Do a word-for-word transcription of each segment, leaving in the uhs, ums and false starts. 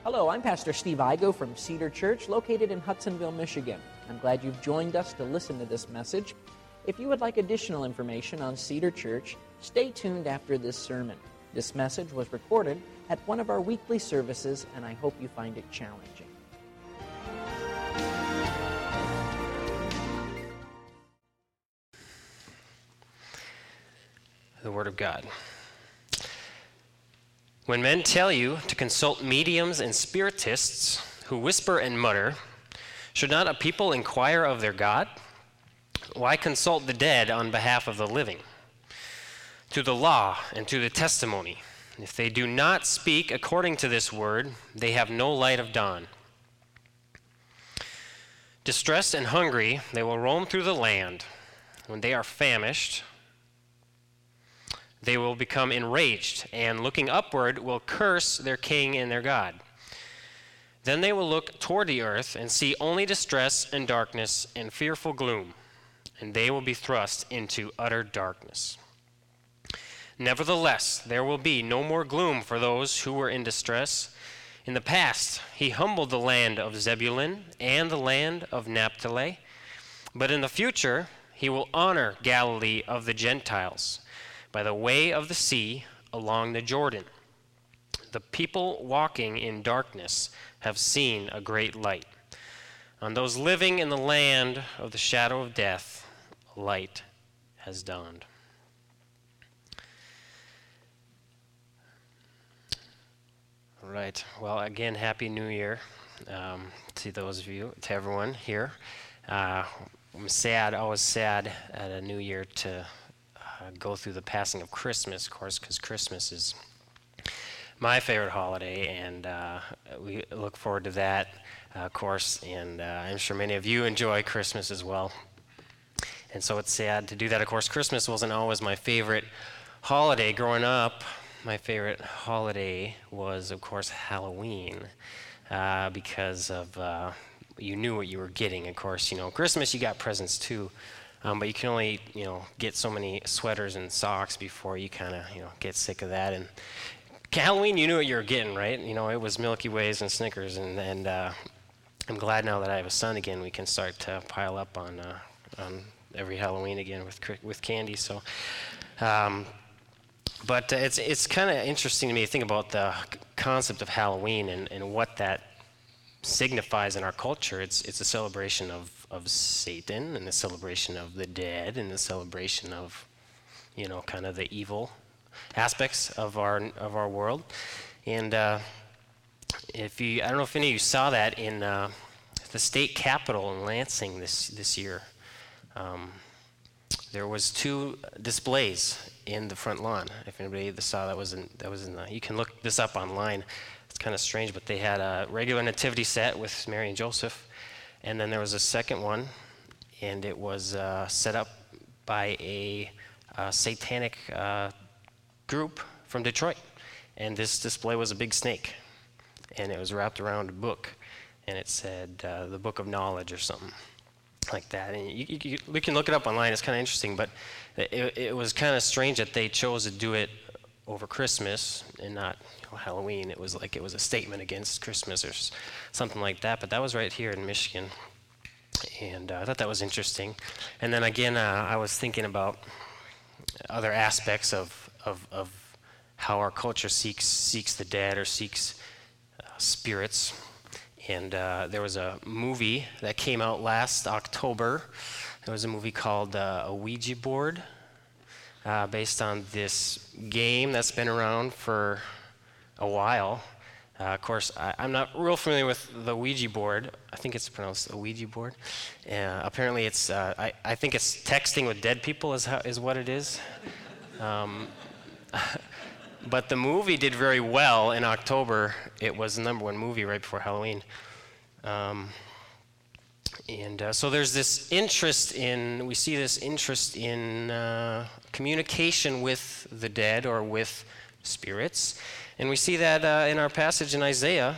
Hello, I'm Pastor Steve Igo from Cedar Church, located in Hudsonville, Michigan. I'm glad you've joined us to listen to this message. If you would like additional information on Cedar Church, stay tuned after this sermon. This message was recorded at one of our weekly services, and I hope you find it challenging. The Word of God. When men tell you to consult mediums and spiritists who whisper and mutter, should not a people inquire of their God? Why consult the dead on behalf of the living? To the law and to the testimony, if they do not speak according to this word, they have no light of dawn. Distressed and hungry, they will roam through the land. When they are famished, they will become enraged, and looking upward will curse their king and their God. Then they will look toward the earth and see only distress and darkness and fearful gloom, and they will be thrust into utter darkness. Nevertheless, there will be no more gloom for those who were in distress. In the past, he humbled the land of Zebulun and the land of Naphtali, but in the future, he will honor Galilee of the Gentiles, by the way of the sea along the Jordan. The people walking in darkness have seen a great light. On those living in the land of the shadow of death, light has dawned. All right. Well, again, Happy New Year um, to those of you, to everyone here. Uh, I'm sad, always sad at a New Year to Uh, go through the passing of Christmas, of course, because Christmas is my favorite holiday, and uh, we look forward to that, uh, of course, and uh, I'm sure many of you enjoy Christmas as well. And so it's sad to do that. Of course, Christmas wasn't always my favorite holiday. Growing up, my favorite holiday was, of course, Halloween, uh, because of uh, you knew what you were getting. Of course, you know, Christmas you got presents too. Um, but you can only, you know, get so many sweaters and socks before you kind of, you know, get sick of that. And Halloween, you knew what you were getting, right? You know, it was Milky Ways and Snickers. And, and uh, I'm glad now that I have a son again, we can start to pile up on uh, on every Halloween again with with candy. So, um, but uh, it's it's kind of interesting to me to think about the concept of Halloween and, and what that signifies in our culture. It's it's a celebration of of Satan, and the celebration of the dead, and the celebration of, you know, kind of the evil aspects of our of our world. And uh, if you, I don't know if any of you saw that in uh, the state capitol in Lansing this this year. Um, there was two displays in the front lawn. If anybody saw that was in that was in the, you can look this up online. It's kind of strange, but they had a regular nativity set with Mary and Joseph. And then there was a second one, and it was uh, set up by a uh, satanic uh, group from Detroit. And this display was a big snake, and it was wrapped around a book, and it said uh, the Book of Knowledge or something like that. And you, you, you can look it up online. It's kind of interesting, but it, it was kind of strange that they chose to do it over Christmas and not, you know, Halloween. It was like it was a statement against Christmas or something like that. But that was right here in Michigan, and uh, I thought that was interesting. And then again, uh, I was thinking about other aspects of of, of how our culture seeks seeks the dead or seeks uh, spirits. And uh, there was a movie that came out last October. There was a movie called uh, A Ouija Board. Uh, based on this game that's been around for a while. Uh, of course, I, I'm not real familiar with the Ouija board. I think it's pronounced a Ouija board. Uh, apparently, it's uh, I, I think it's texting with dead people is how, is what it is. Um, but the movie did very well in October. It was the number one movie right before Halloween. Um, And uh, so there's this interest in, we see this interest in uh, communication with the dead or with spirits. And we see that uh, in our passage in Isaiah.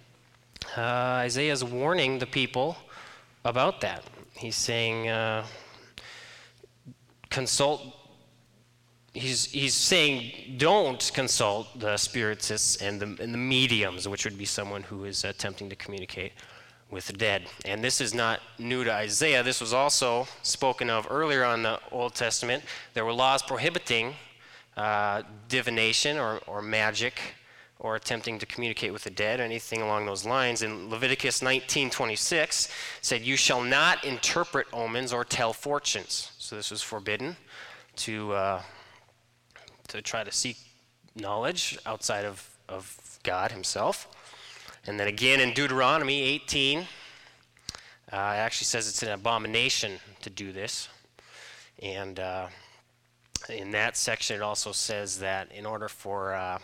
Uh, Isaiah is warning the people about that. He's saying, uh, consult he's he's saying don't consult the spiritists and the and the mediums, which would be someone who is attempting to communicate with the dead. And this is not new to Isaiah. This was also spoken of earlier on the Old Testament. There were laws prohibiting uh, divination or, or magic or attempting to communicate with the dead, anything along those lines. In Leviticus nineteen twenty-six said, "You shall not interpret omens or tell fortunes." So this was forbidden to uh, to try to seek knowledge outside of, of God himself. And then again in Deuteronomy eighteen, uh, it actually says it's an abomination to do this. And uh, in that section it also says that in order for uh,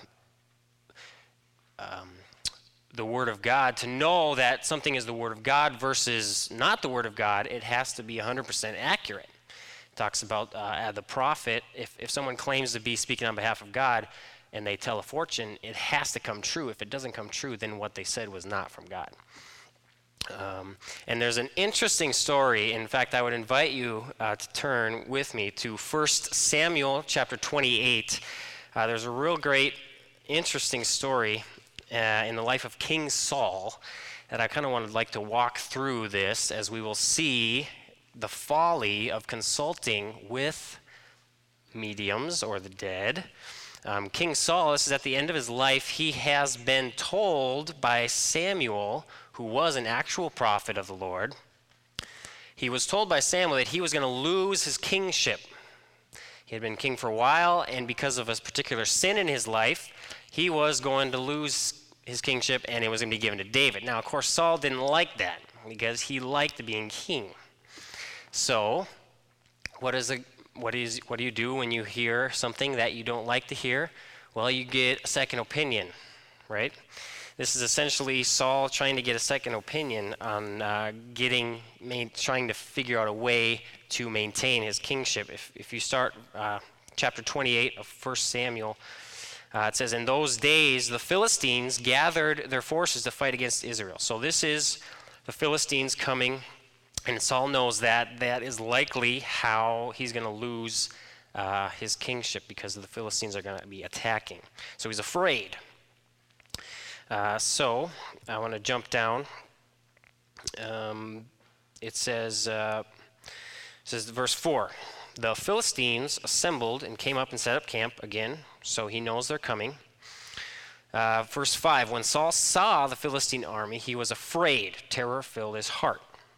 um, the Word of God to know that something is the Word of God versus not the Word of God, it has to be one hundred percent accurate. It talks about uh, the prophet, if, if someone claims to be speaking on behalf of God, and they tell a fortune, it has to come true. If it doesn't come true, then what they said was not from God. Um, and there's an interesting story. In fact, I would invite you uh, to turn with me to First Samuel chapter twenty-eight. Uh, there's a real great, interesting story uh, in the life of King Saul that I kind of would like to walk through this, as we will see the folly of consulting with mediums or the dead. Um, King Saul, this is at the end of his life, he has been told by Samuel, who was an actual prophet of the Lord, he was told by Samuel that he was going to lose his kingship. He had been king for a while, and because of a particular sin in his life, he was going to lose his kingship, and it was going to be given to David. Now, of course, Saul didn't like that, because he liked being king. So, what is a What is what do you do when you hear something that you don't like to hear? Well, you get a second opinion, right? This is essentially Saul trying to get a second opinion on uh, getting, main, trying to figure out a way to maintain his kingship. If if you start uh, chapter twenty-eight of First Samuel, uh, it says, "In those days the Philistines gathered their forces to fight against Israel." So this is the Philistines coming. And Saul knows that that is likely how he's going to lose uh, his kingship, because the Philistines are going to be attacking. So he's afraid. Uh, so I want to jump down. Um, it says, uh, it says verse four, "The Philistines assembled and came up and set up camp again." So he knows they're coming. Uh, verse five, "When Saul saw the Philistine army, he was afraid. Terror filled his heart.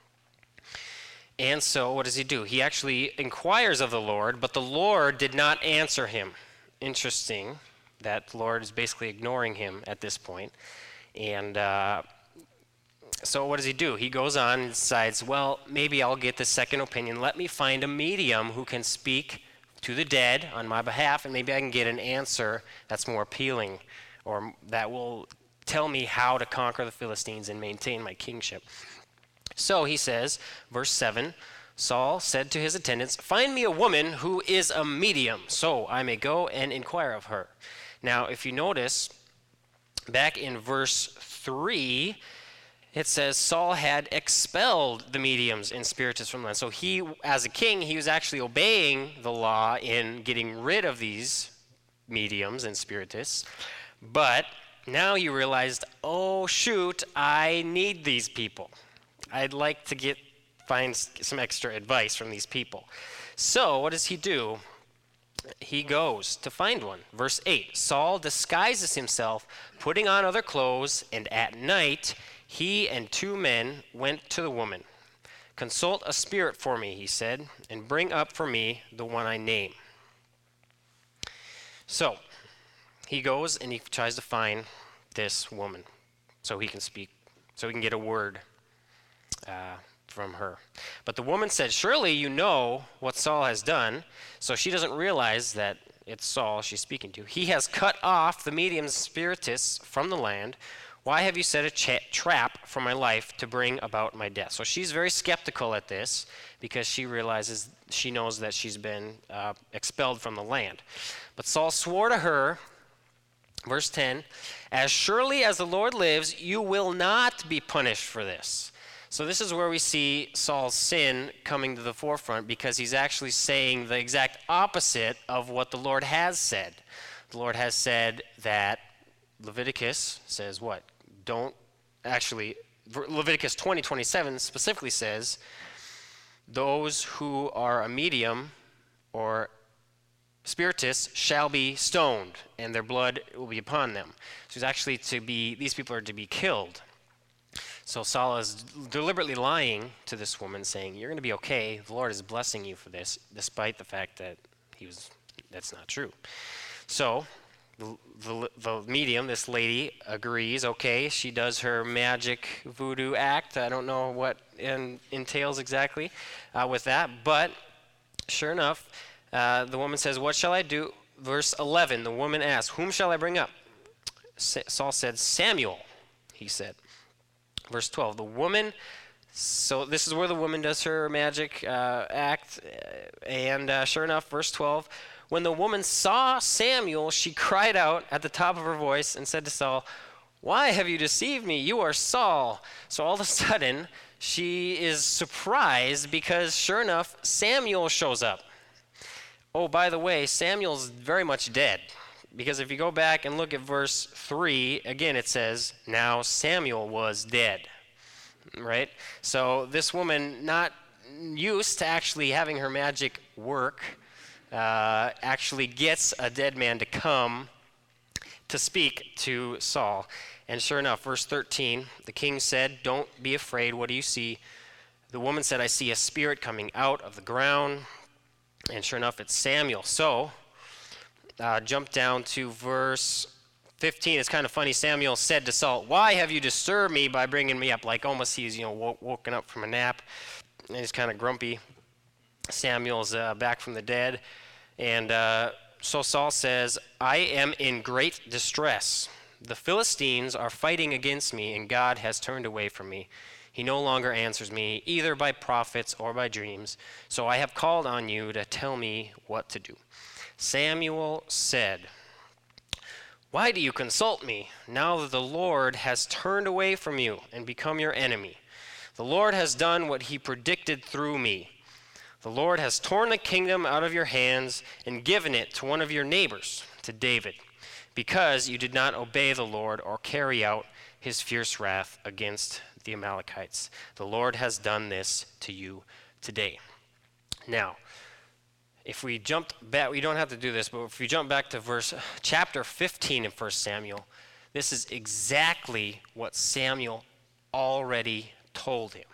And so what does he do? He actually inquires of the Lord, but the Lord did not answer him." Interesting that the Lord is basically ignoring him at this point. And uh, so what does he do? He goes on and decides, well, maybe I'll get the second opinion. Let me find a medium who can speak to the dead on my behalf, and maybe I can get an answer that's more appealing, or that will tell me how to conquer the Philistines and maintain my kingship. So he says, verse seven, "Saul said to his attendants, 'Find me a woman who is a medium, so I may go and inquire of her.'" Now, if you notice, back in verse three, it says Saul had expelled the mediums and spiritists from the land. So he, as a king, he was actually obeying the law in getting rid of these mediums and spiritists. But now he realized, oh, shoot, I need these people. I'd like to get find some extra advice from these people. So what does he do? He goes to find one. Verse eight, "Saul disguises himself, putting on other clothes, and at night he and two men went to the woman. 'Consult a spirit for me,' he said, 'and bring up for me the one I name.'" So he goes and he tries to find this woman so he can speak, so he can get a word Uh, from her. But the woman said, "Surely you know what Saul has done." So she doesn't realize that it's Saul she's speaking to. "He has cut off the mediums spiritists from the land. Why have you set a cha- trap for my life to bring about my death?" So she's very skeptical at this, because she realizes, she knows that she's been uh, expelled from the land. But Saul swore to her, verse ten, "As surely as the Lord lives, you will not be punished for this." So this is where we see Saul's sin coming to the forefront, because he's actually saying the exact opposite of what the Lord has said. The Lord has said that Leviticus says what? Don't actually, Leviticus twenty twenty-seven specifically says, those who are a medium or spiritists shall be stoned, and their blood will be upon them. So it's actually to be, these people are to be killed. So Saul is deliberately lying to this woman, saying, you're going to be okay. The Lord is blessing you for this, despite the fact that he was, that's not true. So the, the, the medium, this lady, agrees. Okay, she does her magic voodoo act. I don't know what in, entails exactly uh, with that, but sure enough, uh, the woman says, what shall I do? Verse eleven, the woman asked, whom shall I bring up? Sa- Saul said, Samuel, he said. Verse twelve, the woman, so this is where the woman does her magic uh, act, and uh, sure enough, verse twelve, when the woman saw Samuel, she cried out at the top of her voice and said to Saul, why have you deceived me? You are Saul. So all of a sudden, she is surprised because sure enough, Samuel shows up. Oh, by the way, Samuel's very much dead. Because if you go back and look at verse three, again it says, now Samuel was dead, right? So this woman, not used to actually having her magic work, uh, actually gets a dead man to come to speak to Saul. And sure enough, verse thirteen, the king said, don't be afraid, what do you see? The woman said, I see a spirit coming out of the ground. And sure enough, it's Samuel. So, Uh, jump down to verse fifteen. It's kind of funny. Samuel said to Saul, why have you disturbed me by bringing me up? Like almost he's, you know, wo- woken up from a nap, and he's kind of grumpy. Samuel's uh, back from the dead. And uh, so Saul says, I am in great distress. The Philistines are fighting against me, and God has turned away from me. He no longer answers me, either by prophets or by dreams. So I have called on you to tell me what to do. Samuel said, why do you consult me, now that the Lord has turned away from you and become your enemy? The Lord has done what he predicted through me. The Lord has torn the kingdom out of your hands and given it to one of your neighbors, to David, because you did not obey the Lord or carry out his fierce wrath against the Amalekites. The Lord has done this to you today. Now, if we jumped back, we don't have to do this, but if we jump back to verse chapter fifteen in First Samuel, this is exactly what Samuel already told him.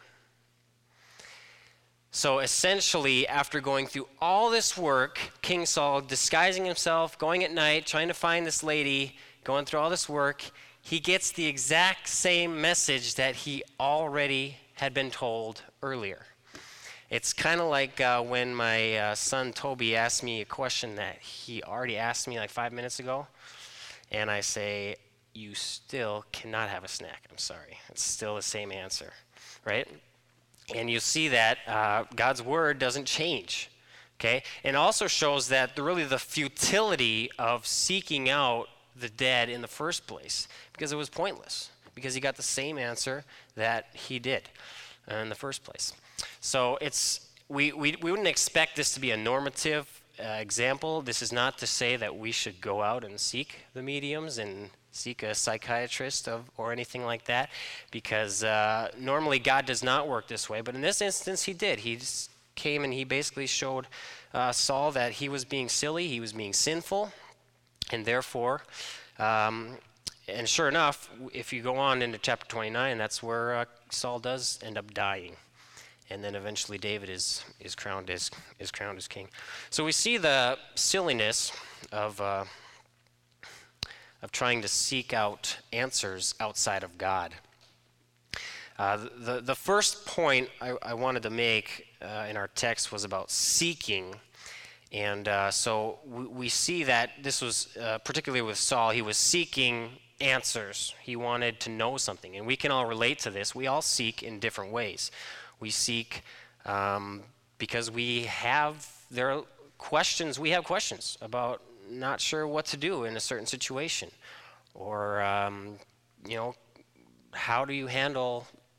So essentially, after going through all this work, King Saul disguising himself, going at night, trying to find this lady, going through all this work, he gets the exact same message that he already had been told earlier. It's kind of like uh, when my uh, son Toby asked me a question that he already asked me like five minutes ago, and I say, you still cannot have a snack. I'm sorry. It's still the same answer, right? And you see that uh, God's word doesn't change, okay? And also shows that the, really the futility of seeking out the dead in the first place, because it was pointless, because he got the same answer that he did uh, in the first place. So it's we, we, we wouldn't expect this to be a normative uh, example. This is not to say that we should go out and seek the mediums and seek a psychiatrist of, or anything like that, because uh, normally God does not work this way. But in this instance, he did. He just came and he basically showed uh, Saul that he was being silly, he was being sinful, and therefore, um, and sure enough, if you go on into chapter twenty-nine, that's where uh, Saul does end up dying. And then eventually David is, is crowned as is crowned as king. So we see the silliness of uh, of trying to seek out answers outside of God. Uh, the the first point I, I wanted to make uh, in our text was about seeking, and uh, so we, we see that this was uh, particularly with Saul. He was seeking answers. He wanted to know something, and we can all relate to this. We all seek in different ways. We seek um, because we have, there are questions, we have questions about not sure what to do in a certain situation. Or, um, you know, how do you handle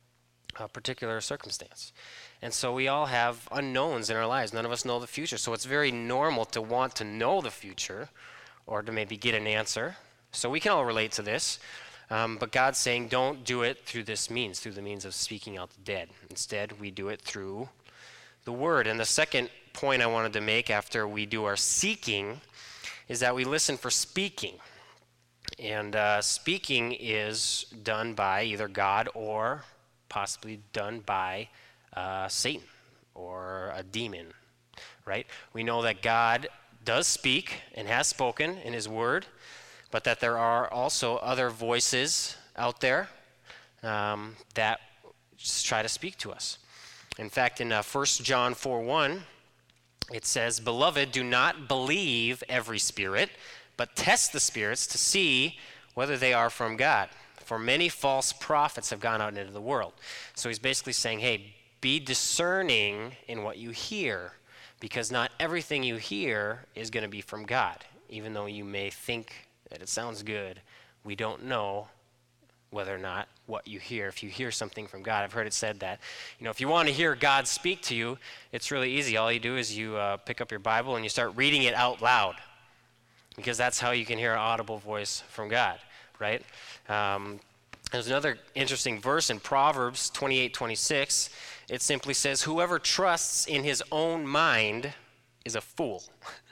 a particular circumstance. And so we all have unknowns in our lives. None of us know the future. So it's very normal to want to know the future or to maybe get an answer. So we can all relate to this. Um, but God's saying, don't do it through this means, through the means of speaking out the dead. Instead, we do it through the Word. And the second point I wanted to make after we do our seeking is that we listen for speaking. And uh, speaking is done by either God or possibly done by uh, Satan or a demon, right? We know that God does speak and has spoken in His Word, but that there are also other voices out there um, that just try to speak to us. In fact, in uh, First John four one, it says, "Beloved, do not believe every spirit, but test the spirits to see whether they are from God. For many false prophets have gone out into the world." So he's basically saying, hey, be discerning in what you hear, because not everything you hear is going to be from God. Even though you may think that it sounds good, we don't know whether or not what you hear. If you hear something from God, I've heard it said that, you know, if you want to hear God speak to you, it's really easy. All you do is you uh, pick up your Bible and you start reading it out loud, because that's how you can hear an audible voice from God, right? Um, there's another interesting verse in Proverbs twenty-eight twenty-six. It simply says, "Whoever trusts in his own mind is a fool."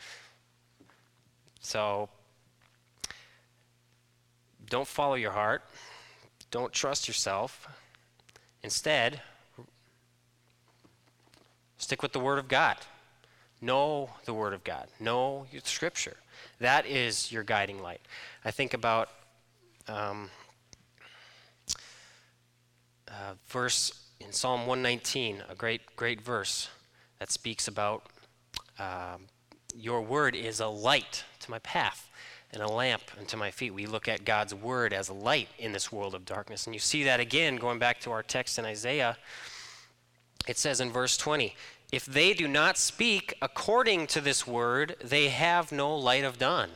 So don't follow your heart. Don't trust yourself. Instead, stick with the Word of God. Know the Word of God. Know your Scripture. That is your guiding light. I think about um, a verse in Psalm one nineteen, a great, great verse that speaks about um, your word is a light to my path and a lamp unto my feet. We look at God's word as a light in this world of darkness. And you see that again, going back to our text in Isaiah. It says in verse twenty, "If they do not speak according to this word, they have no light of dawn."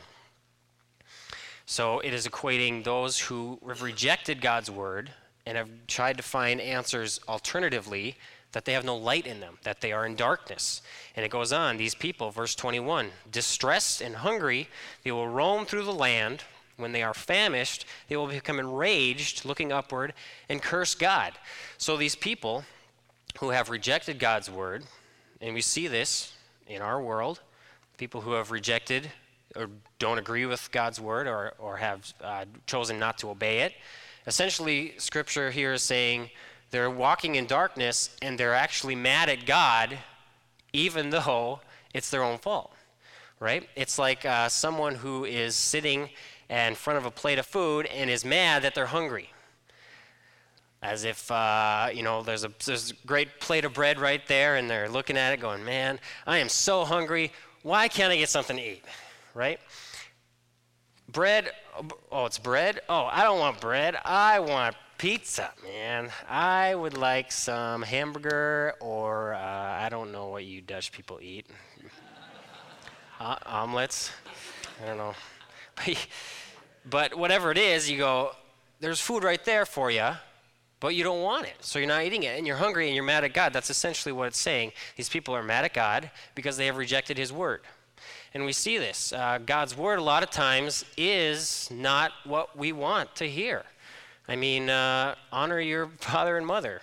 So it is equating those who have rejected God's word and have tried to find answers alternatively, that they have no light in them, that they are in darkness. And it goes on, these people, verse twenty-one, "Distressed and hungry, they will roam through the land. When they are famished, they will become enraged, looking upward, and curse God." So these people who have rejected God's word, and we see this in our world, people who have rejected or don't agree with God's word or, or have uh, chosen not to obey it. Essentially, Scripture here is saying they're walking in darkness and they're actually mad at God, even though it's their own fault, right? It's like uh, someone who is sitting in front of a plate of food and is mad that they're hungry. As if, uh, you know, there's a, there's a great plate of bread right there, and they're looking at it going, "Man, I am so hungry. Why can't I get something to eat?" Right? Bread, oh, it's bread? Oh, I don't want bread. I want pizza, man. I would like some hamburger or, uh, I don't know what you Dutch people eat. uh, omelets? I don't know. But whatever it is, you go, there's food right there for you, but you don't want it, so you're not eating it, and you're hungry and you're mad at God. That's essentially what it's saying. These people are mad at God because they have rejected His word. And we see this. Uh, God's word a lot of times is not what we want to hear. I mean, uh, honor your father and mother.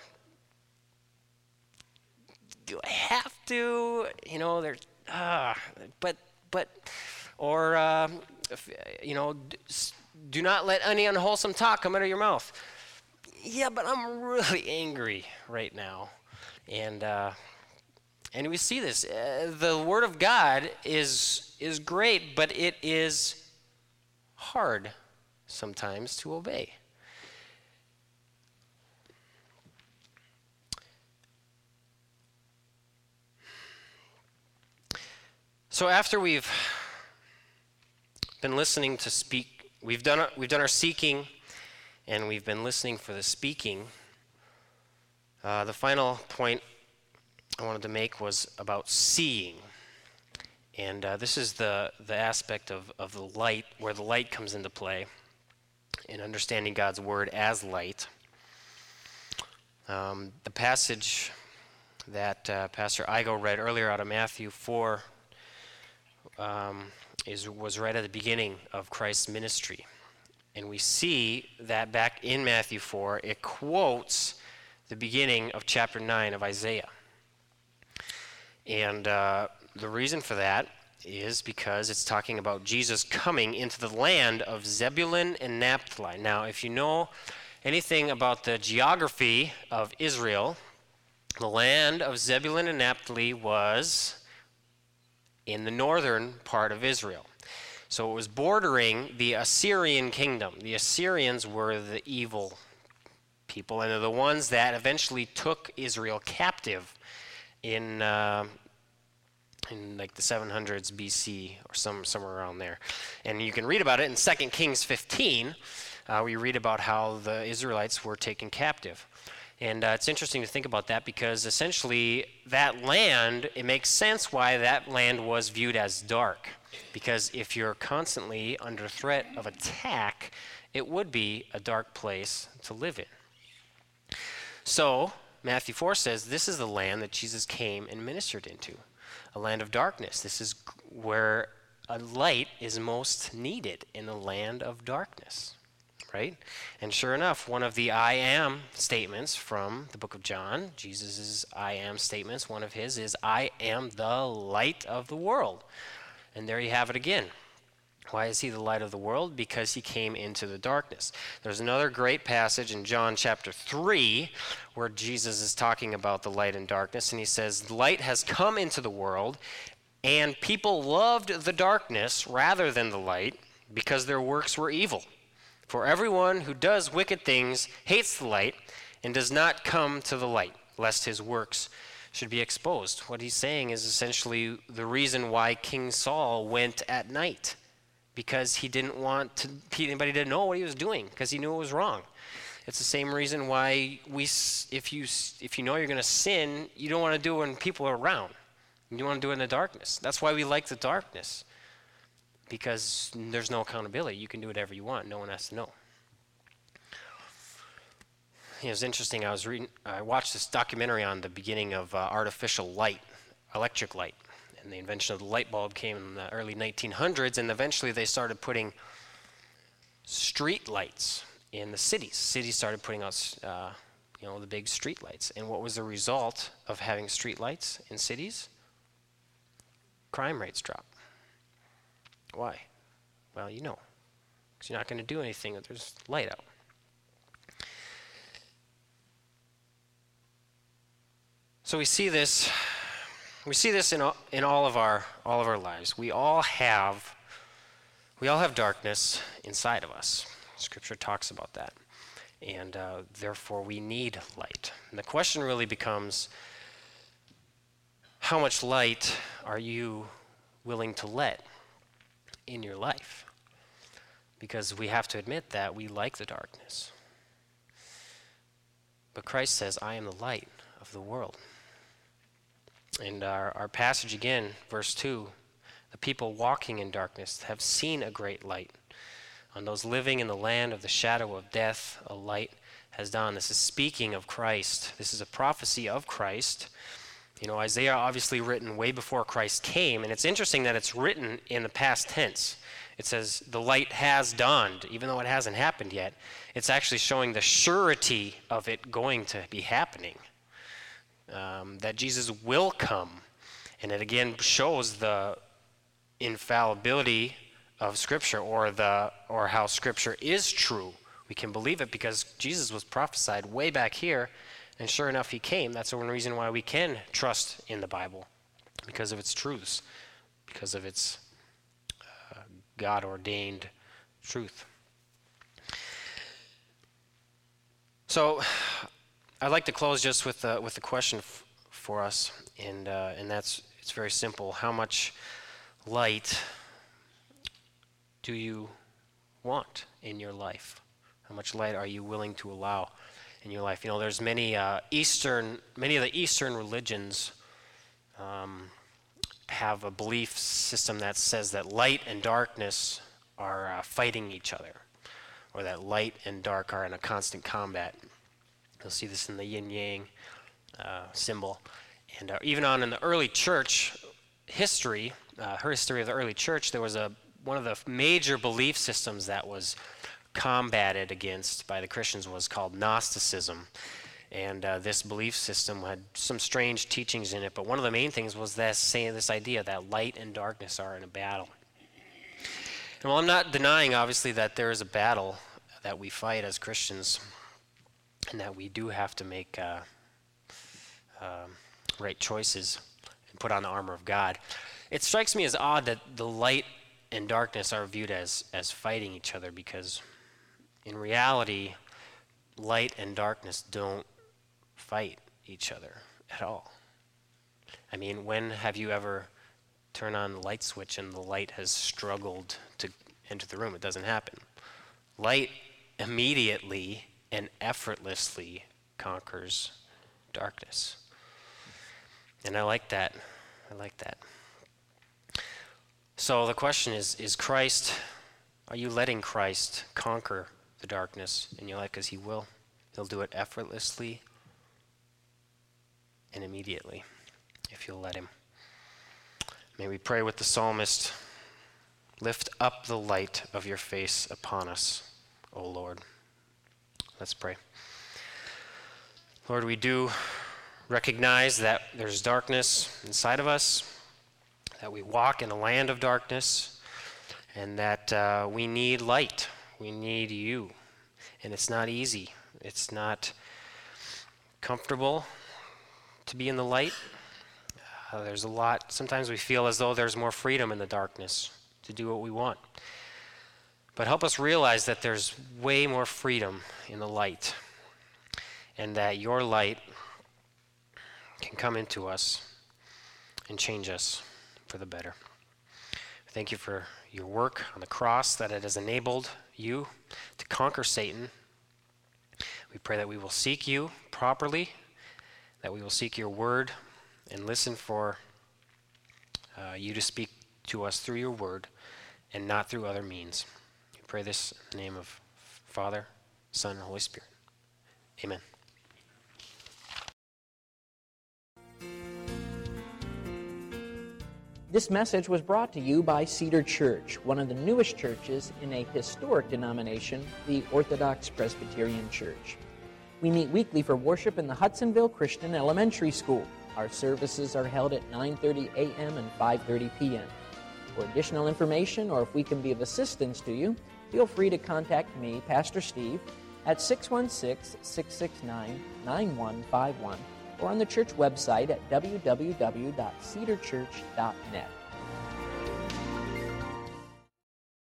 Do I have to? You know, there's, uh, but, but, or, uh, if, you know, do not let any unwholesome talk come out of your mouth. Yeah, but I'm really angry right now. And, uh, And we see this. Uh, the Word of God is is great, but it is hard sometimes to obey. So after we've been listening to speak, we've done our, we've done our seeking, and we've been listening for the speaking. Uh, the final point I wanted to make was about seeing. And uh, this is the, the aspect of, of the light, where the light comes into play in understanding God's word as light. Um, the passage that uh, Pastor Igo read earlier out of Matthew four um, is was right at the beginning of Christ's ministry. And we see that back in Matthew four, it quotes the beginning of chapter nine of Isaiah. And uh, the reason for that is because it's talking about Jesus coming into the land of Zebulun and Naphtali. Now, if you know anything about the geography of Israel, the land of Zebulun and Naphtali was in the northern part of Israel. So it was bordering the Assyrian kingdom. The Assyrians were the evil people, and they're the ones that eventually took Israel captive in uh, in like the seven hundreds B C or some somewhere around there. And you can read about it in Second Kings fifteen. Uh, we read about how the Israelites were taken captive. And uh, it's interesting to think about that because essentially that land, it makes sense why that land was viewed as dark. Because if you're constantly under threat of attack, it would be a dark place to live in. So Matthew four says this is the land that Jesus came and ministered into, a land of darkness. This is where a light is most needed, in the land of darkness. Right? And sure enough, one of the I am statements from the book of John, Jesus' I am statements, one of his is, I am the light of the world. And there you have it again. Why is he the light of the world? Because he came into the darkness. There's another great passage in John chapter three where Jesus is talking about the light and darkness, and he says, light has come into the world, and people loved the darkness rather than the light because their works were evil. For everyone who does wicked things hates the light and does not come to the light, lest his works should be exposed. What he's saying is essentially the reason why King Saul went at night, because he didn't want to, anybody didn't know what he was doing, because he knew it was wrong. It's the same reason why we, if you if you know you're going to sin, you don't want to do it when people are around. You want to do it in the darkness. That's why we like the darkness. Because there's no accountability. You can do whatever you want. No one has to know. It was interesting. I was reading. I watched this documentary on the beginning of uh, artificial light, electric light, and the invention of the light bulb came in the early nineteen hundreds. And eventually, they started putting street lights in the cities. Cities started putting out, uh, you know, the big street lights. And what was the result of having street lights in cities? Crime rates dropped. Why? Well, you know, because you're not going to do anything if there's light out. So we see this. We see this in all, in all of our all of our lives. We all have we all have darkness inside of us. Scripture talks about that, and uh, therefore we need light. And the question really becomes: how much light are you willing to let in your life? Because we have to admit that we like the darkness. But Christ says, I am the light of the world. And our, our passage again, verse two, the people walking in darkness have seen a great light. On those living in the land of the shadow of death, a light has dawned. This is speaking of Christ. This is a prophecy of Christ. You know, Isaiah obviously written way before Christ came, and it's interesting that it's written in the past tense. It says, the light has dawned, even though it hasn't happened yet. It's actually showing the surety of it going to be happening, um, that Jesus will come. And it again shows the infallibility of Scripture, or the or how Scripture is true. We can believe it because Jesus was prophesied way back here. And sure enough, he came. That's one reason why we can trust in the Bible, because of its truths, because of its uh, God-ordained truth. So I'd like to close just with uh, with a question f- for us, and uh, and that's it's very simple. How much light do you want in your life? How much light are you willing to allow in your life? You know, there's many uh, Eastern, many of the Eastern religions um, have a belief system that says that light and darkness are uh, fighting each other, or that light and dark are in a constant combat. You'll see this in the yin-yang uh, symbol. And uh, even on in the early church history, uh, history of the early church, there was a one of the major belief systems that was combated against by the Christians was called Gnosticism. And uh, this belief system had some strange teachings in it, but one of the main things was this, saying this idea that light and darkness are in a battle. And while I'm not denying, obviously, that there is a battle that we fight as Christians, and that we do have to make uh, uh, right choices and put on the armor of God, it strikes me as odd that the light and darkness are viewed as, as fighting each other, because in reality, light and darkness don't fight each other at all. I mean, when have you ever turned on the light switch and the light has struggled to enter the room? It doesn't happen. Light immediately and effortlessly conquers darkness. And I like that. I like that. So the question is, is Christ, are you letting Christ conquer the darkness in your life? Because he will. He'll do it effortlessly and immediately if you'll let him. May we pray with the psalmist, lift up the light of your face upon us, O Lord. Let's pray. Lord, we do recognize that there's darkness inside of us, that we walk in a land of darkness, and that uh, we need light. We need you. And it's not easy. It's not comfortable to be in the light. Uh, there's a lot. Sometimes we feel as though there's more freedom in the darkness to do what we want. But help us realize that there's way more freedom in the light, and that your light can come into us and change us for the better. Thank you for your work on the cross, that it has enabled you to conquer Satan. We pray that we will seek you properly, that we will seek your word and listen for uh, you to speak to us through your word and not through other means. We pray this in the name of Father, Son, and Holy Spirit. Amen. This message was brought to you by Cedar Church, one of the newest churches in a historic denomination, the Orthodox Presbyterian Church. We meet weekly for worship in the Hudsonville Christian Elementary School. Our services are held at nine thirty a.m. and five thirty p.m. For additional information, or if we can be of assistance to you, feel free to contact me, Pastor Steve, at six one six, six six nine, nine one five one, or on the church website at w w w dot cedar church dot net.